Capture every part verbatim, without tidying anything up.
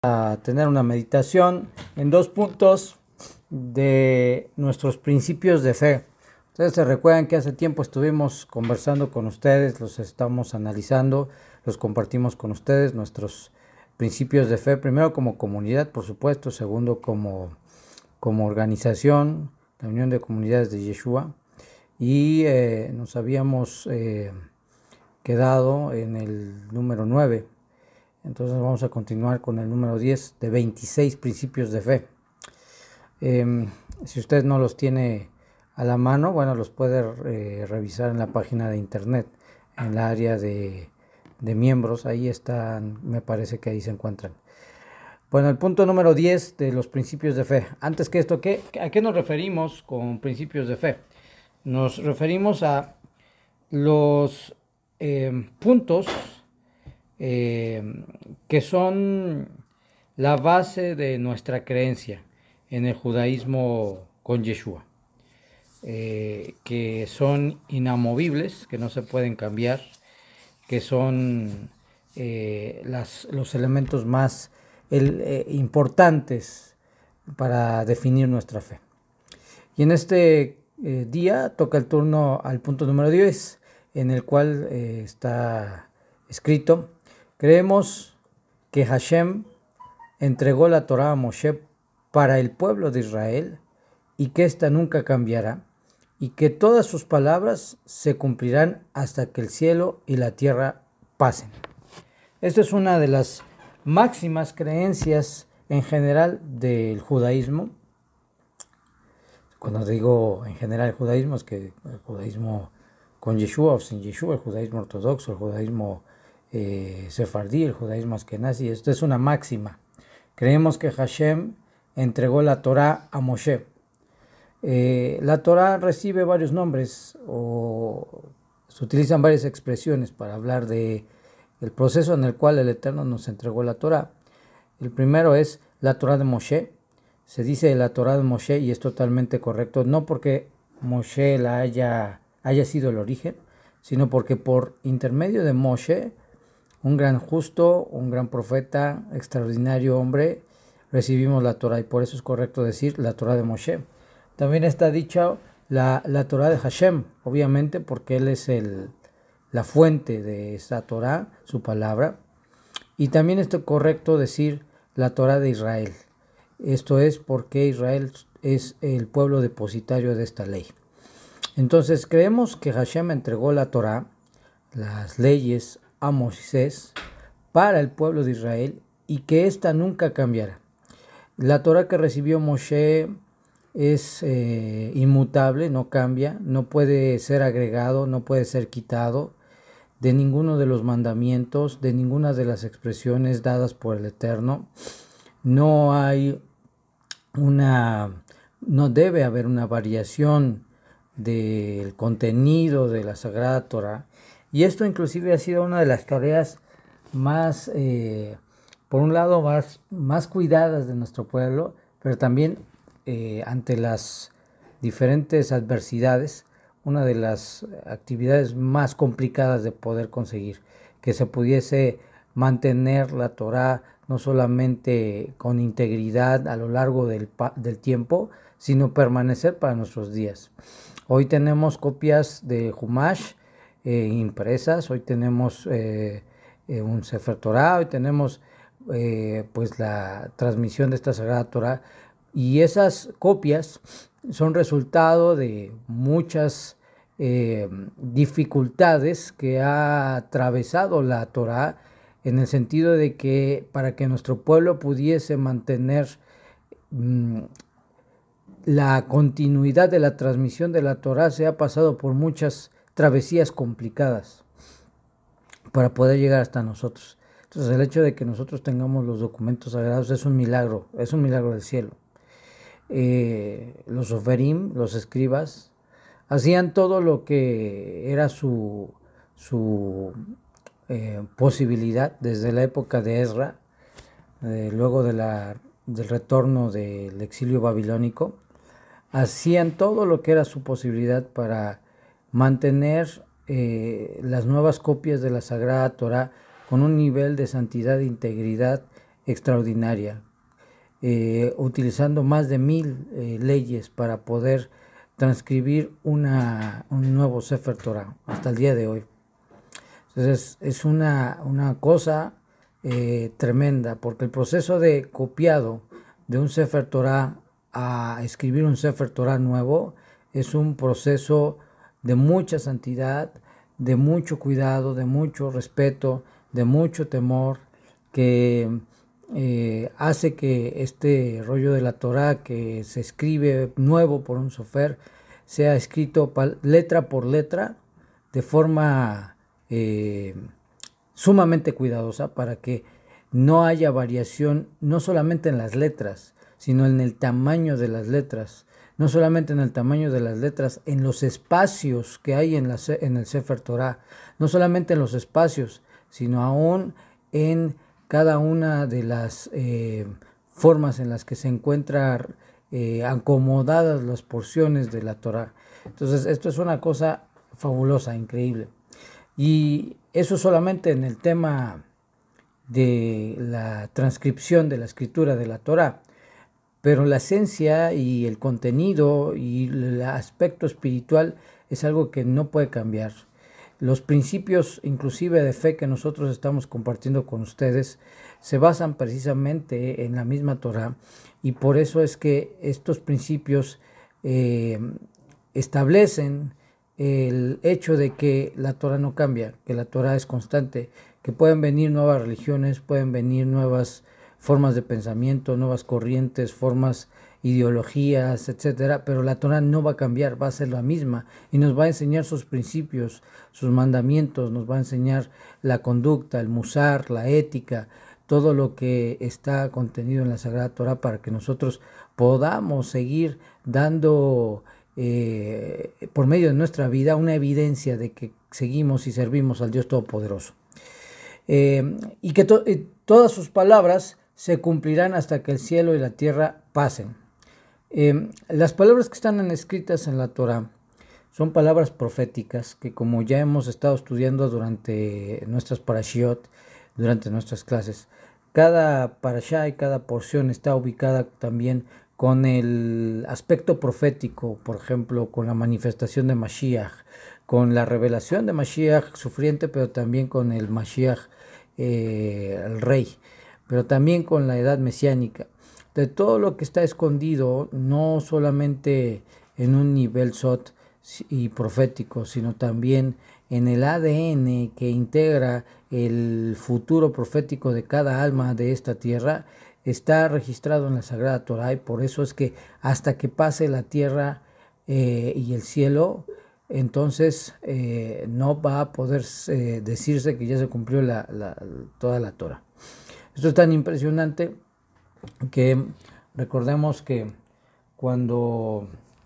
a tener una meditación en dos puntos de nuestros principios de fe. Ustedes se recuerdan que hace tiempo estuvimos conversando con ustedes, los estamos analizando, los compartimos con ustedes, nuestros principios de fe, primero como comunidad, por supuesto, segundo como, como organización, la Unión de Comunidades de Yeshua, y eh, nos habíamos eh, quedado en el número nueve. Entonces vamos a continuar con el número diez de veintiséis principios de fe. Eh, si usted no los tiene a la mano, bueno, los puede eh, revisar en la página de internet, en la área de, de miembros. Ahí están, me parece que ahí se encuentran. Bueno, el punto número diez de los principios de fe. Antes que esto, ¿qué, ¿a qué nos referimos con principios de fe? Nos referimos a los eh, puntos Eh, que son la base de nuestra creencia en el judaísmo con Yeshua, eh, que son inamovibles, que no se pueden cambiar, que son eh, las, los elementos más el, eh, importantes para definir nuestra fe. Y en este eh, día toca el turno al punto número diez, en el cual eh, está escrito: creemos que Hashem entregó la Torá a Moshe para el pueblo de Israel y que ésta nunca cambiará y que todas sus palabras se cumplirán hasta que el cielo y la tierra pasen. Esta es una de las máximas creencias en general del judaísmo. Cuando digo en general el judaísmo, es que el judaísmo con Yeshua o sin Yeshua, el judaísmo ortodoxo, el judaísmo Eh, sefardí, el judaísmo askenazi. Esto es una máxima. Creemos que Hashem entregó la Torá a Moshe. Eh, la Torá recibe varios nombres o se utilizan varias expresiones para hablar de el proceso en el cual el Eterno nos entregó la Torá. El primero es la Torá de Moshe. Se dice la Torá de Moshe y es totalmente correcto, no porque Moshe la haya, haya sido el origen, sino porque por intermedio de Moshe, un gran justo, un gran profeta, extraordinario hombre, recibimos la Torá, y por eso es correcto decir la Torá de Moshe. También está dicha la, la Torá de Hashem, obviamente porque él es el, la fuente de esa Torá, su palabra. Y también es correcto decir la Torá de Israel. Esto es porque Israel es el pueblo depositario de esta ley. Entonces creemos que Hashem entregó la Torá, las leyes, a Moisés para el pueblo de Israel y que ésta nunca cambiará. La Torá que recibió Moshe es eh, inmutable, no cambia, no puede ser agregado, no puede ser quitado de ninguno de los mandamientos, de ninguna de las expresiones dadas por el Eterno. No hay una, no debe haber una variación del contenido de la Sagrada Torá. Y esto inclusive ha sido una de las tareas más, eh, por un lado, más, más cuidadas de nuestro pueblo, pero también eh, ante las diferentes adversidades, una de las actividades más complicadas de poder conseguir, que se pudiese mantener la Torá no solamente con integridad a lo largo del, del tiempo, sino permanecer para nuestros días. Hoy tenemos copias de Humash, Eh, impresas, hoy tenemos eh, eh, un Sefer Torah, hoy tenemos eh, pues la transmisión de esta Sagrada Torah, y esas copias son resultado de muchas eh, dificultades que ha atravesado la Torah, en el sentido de que para que nuestro pueblo pudiese mantener mmm, la continuidad de la transmisión de la Torah, se ha pasado por muchas travesías complicadas para poder llegar hasta nosotros. Entonces el hecho de que nosotros tengamos los documentos sagrados es un milagro, es un milagro del cielo. Eh, los oferim, los escribas, hacían todo lo que era su, su eh, posibilidad desde la época de Ezra, eh, luego de la, del retorno del exilio babilónico. Hacían todo lo que era su posibilidad para mantener eh, las nuevas copias de la Sagrada Torá con un nivel de santidad e integridad extraordinaria, eh, utilizando más de mil eh, leyes para poder transcribir una, un nuevo Sefer Torah hasta el día de hoy. Entonces es una, una cosa eh, tremenda, porque el proceso de copiado de un Sefer Torah a escribir un Sefer Torah nuevo es un proceso de mucha santidad, de mucho cuidado, de mucho respeto, de mucho temor, que eh, hace que este rollo de la Torah que se escribe nuevo por un sofer sea escrito letra por letra de forma eh, sumamente cuidadosa, para que no haya variación no solamente en las letras, sino en el tamaño de las letras, no solamente en el tamaño de las letras, en los espacios que hay en, la, en el Sefer Torah, no solamente en los espacios, sino aún en cada una de las eh, formas en las que se encuentran eh, acomodadas las porciones de la Torah. Entonces esto es una cosa fabulosa, increíble. Y eso solamente en el tema de la transcripción de la escritura de la Torah, pero la esencia y el contenido y el aspecto espiritual es algo que no puede cambiar. Los principios inclusive de fe que nosotros estamos compartiendo con ustedes se basan precisamente en la misma Torah, y por eso es que estos principios eh, establecen el hecho de que la Torah no cambia, que la Torah es constante, que pueden venir nuevas religiones, pueden venir nuevas formas de pensamiento, nuevas corrientes, formas, ideologías, etcétera, pero la Torah no va a cambiar, va a ser la misma y nos va a enseñar sus principios, sus mandamientos, nos va a enseñar la conducta, el musar, la ética, todo lo que está contenido en la Sagrada Torah, para que nosotros podamos seguir dando eh, por medio de nuestra vida una evidencia de que seguimos y servimos al Dios Todopoderoso. Eh, y que to eh, todas sus palabras se cumplirán hasta que el cielo y la tierra pasen. Eh, las palabras que están escritas en la Torah son palabras proféticas que, como ya hemos estado estudiando durante nuestras parashiot, durante nuestras clases, cada parashá y cada porción está ubicada también con el aspecto profético, por ejemplo, con la manifestación de Mashiach, con la revelación de Mashiach sufriente, pero también con el Mashiach, eh, el rey, pero también con la edad mesiánica, de todo lo que está escondido, no solamente en un nivel sot y profético, sino también en el A D N que integra el futuro profético de cada alma de esta tierra, está registrado en la Sagrada Torah, y por eso es que hasta que pase la tierra eh, y el cielo, entonces eh, no va a poder eh, decirse que ya se cumplió la, la, toda la Torah. Esto es tan impresionante que recordemos que cuando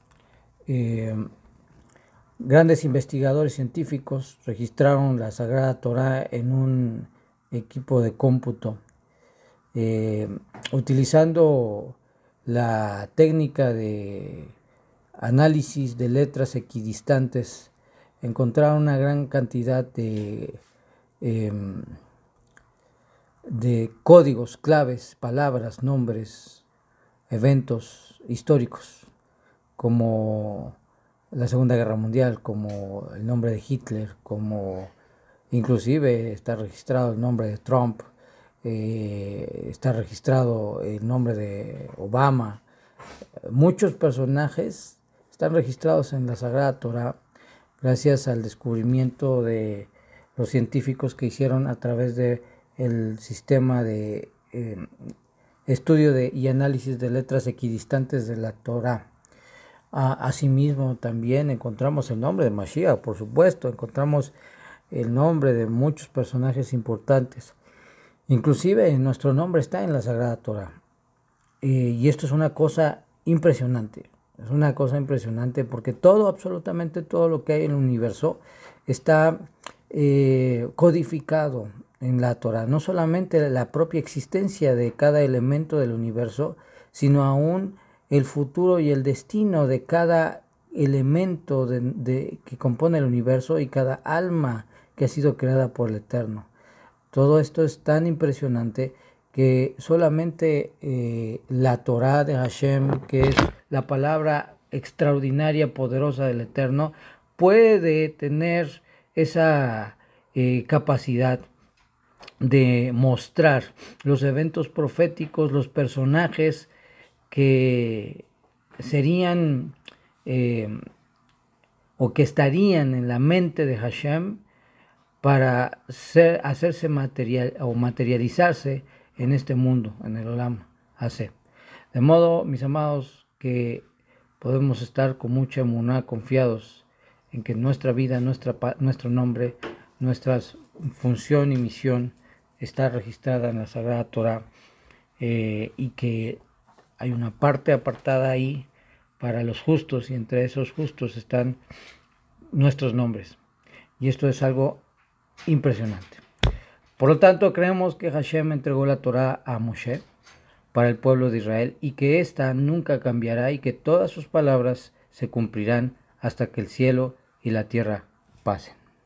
eh, grandes investigadores científicos registraron la Sagrada Torah en un equipo de cómputo, eh, utilizando la técnica de análisis de letras equidistantes, encontraron una gran cantidad de, eh, de códigos, claves, palabras, nombres, eventos históricos, como la Segunda Guerra Mundial, como el nombre de Hitler, como inclusive está registrado el nombre de Trump, eh, está registrado el nombre de Obama. Muchos personajes están registrados en la Sagrada Torah gracias al descubrimiento de los científicos que hicieron a través de el sistema de eh, estudio de, y análisis de letras equidistantes de la Torah. Ah, asimismo también encontramos el nombre de Mashiach, por supuesto, encontramos el nombre de muchos personajes importantes. Inclusive nuestro nombre está en la Sagrada Torah. Eh, y esto es una cosa impresionante. Es una cosa impresionante porque todo, absolutamente todo lo que hay en el universo está eh, codificado en la Torah. No solamente la propia existencia de cada elemento del universo, sino aún el futuro y el destino de cada elemento de, de, que compone el universo y cada alma que ha sido creada por el Eterno. Todo esto es tan impresionante que solamente eh, la Torah de Hashem, que es la palabra extraordinaria, poderosa del Eterno, puede tener esa eh, capacidad de mostrar los eventos proféticos, los personajes que serían eh, o que estarían en la mente de Hashem para ser, hacerse material o materializarse en este mundo, en el Olam Hase. De modo, mis amados, que podemos estar con mucha emuná, confiados en que nuestra vida, nuestra, nuestro nombre, nuestra función y misión está registrada en la Sagrada Torah, eh, y que hay una parte apartada ahí para los justos, y entre esos justos están nuestros nombres. Y esto es algo impresionante. Por lo tanto, creemos que Hashem entregó la Torah a Moshe para el pueblo de Israel, y que ésta nunca cambiará, y que todas sus palabras se cumplirán hasta que el cielo y la tierra pasen.